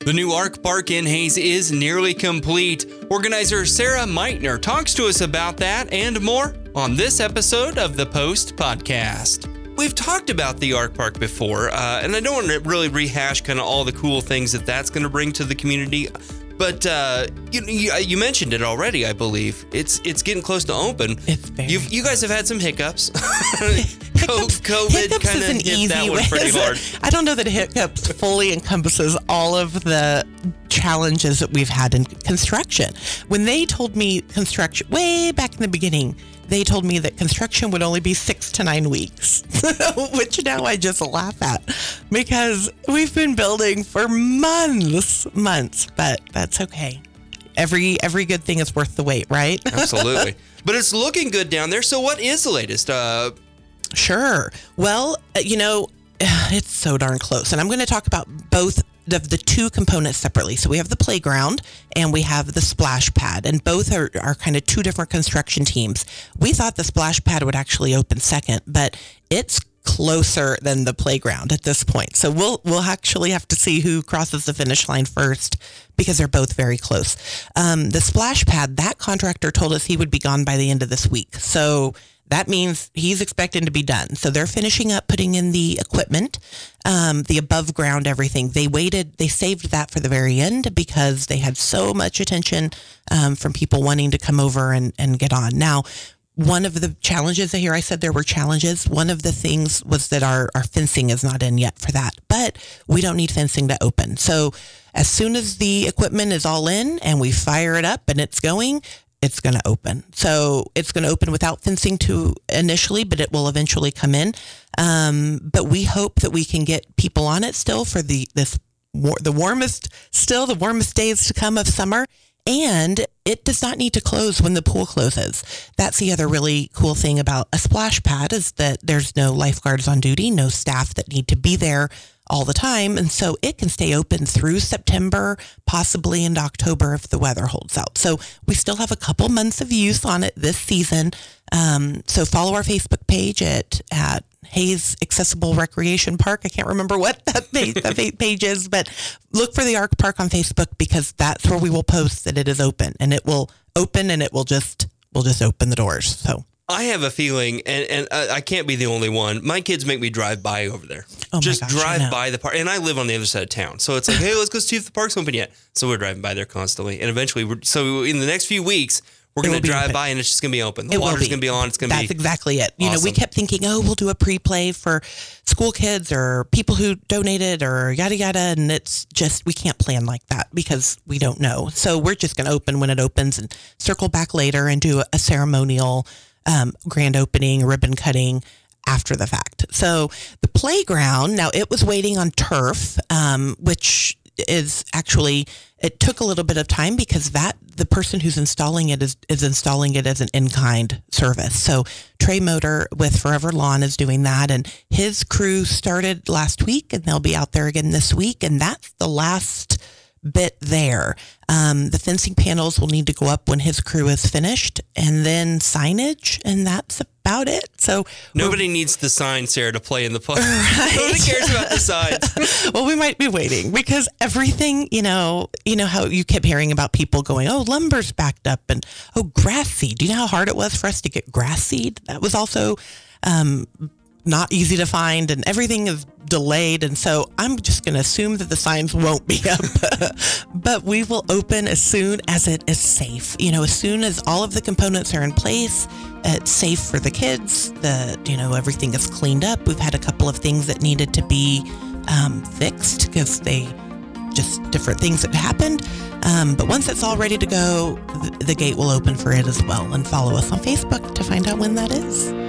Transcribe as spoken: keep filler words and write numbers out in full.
The new Ark Park in Hays is nearly complete. Organizer Sarah Meitner talks to us about that and more on this episode of the Post Podcast. We've talked about the Ark Park before, uh, and I don't want to really rehash kind of all the cool things that that's going to bring to the community. But uh, you, you you mentioned it already, I believe. It's it's getting close to open. It's very You've, you guys have had some hiccups. hiccups COVID kind of hit easy that one way. pretty hard. I don't know that hiccups fully encompasses all of the challenges that we've had in construction. When they told me construction, way back in the beginning, they told me that construction would only be six to nine weeks, which now I just laugh at because we've been building for months, months, but that's okay. Every every good thing is worth the wait, right? Absolutely. But it's looking good down there. So what is the latest? Uh, sure. Well, you know, it's so darn close. And I'm going to talk about both of the two components separately. So we have the playground and we have the splash pad, and both are, are kind of two different construction teams. We thought the splash pad would actually open second, but it's closer than the playground at this point. So we'll we'll actually have to see who crosses the finish line first because they're both very close. Um, the splash pad, that contractor told us he would be gone by the end of this week. So that means he's expecting to be done. So they're finishing up putting in the equipment, um, the above ground, everything. They waited, they saved that for the very end because they had so much attention um, from people wanting to come over and, and get on. Now, one of the challenges, here I said there were challenges. One of the things was that our, our fencing is not in yet for that, but we don't need fencing to open. So as soon as the equipment is all in and we fire it up and it's going, it's going to open. So it's going to open without fencing to initially, but it will eventually come in. Um, but we hope that we can get people on it still for the this war, the warmest, still the warmest days to come of summer. And it does not need to close when the pool closes. That's the other really cool thing about a splash pad is that there's no lifeguards on duty, no staff that need to be there all the time. And so it can stay open through September, possibly into October if the weather holds out. So we still have a couple months of use on it this season. Um, so follow our Facebook page at, at Hays Accessible Recreation Park. I can't remember what that page, that page is, but look for the Ark Park on Facebook because that's where we will post that it is open, and it will open and it will just, we'll just open the doors. So I have a feeling, and, and uh, I can't be the only one. My kids make me drive by over there. Oh Just my gosh, drive by the park. And I live on the other side of town. So it's like, hey, let's go see if the park's open yet. So we're driving by there constantly. And eventually, we're, so in the next few weeks, we're going to drive open. by and it's just going to be open. The It water's will be. going to be on. It's going to be That's exactly it. You awesome. know, we kept thinking, oh, we'll do a pre-play for school kids or people who donated or yada, yada. And it's just, we can't plan like that because we don't know. So we're just going to open when it opens and circle back later and do a ceremonial um, grand opening, ribbon cutting after the fact. So the playground, now it was waiting on turf, um, which is actually, it took a little bit of time because that the person who's installing it is, is installing it as an in-kind service. So Trey Motor with Forever Lawn is doing that, and his crew started last week and they'll be out there again this week. And that's the last bit there. Um, the fencing panels will need to go up when his crew is finished, and then signage, and that's about it. So nobody needs the sign, Sarah, to play in the park. Right. Nobody cares about the signs. Well, we might be waiting because everything, you know, you know how you kept hearing about people going, oh, lumber's backed up, and oh, grass seed. Do you know how hard it was for us to get grass seed? That was also um, not easy to find, and everything is delayed. And so I'm just going to assume that the signs won't be up, but we will open as soon as it is safe. You know, as soon as all of the components are in place, it's safe for the kids, the, you know, everything is cleaned up. We've had a couple of things that needed to be um, fixed because they just different things that happened. Um, but once it's all ready to go, the, the gate will open for it as well. And follow us on Facebook to find out when that is.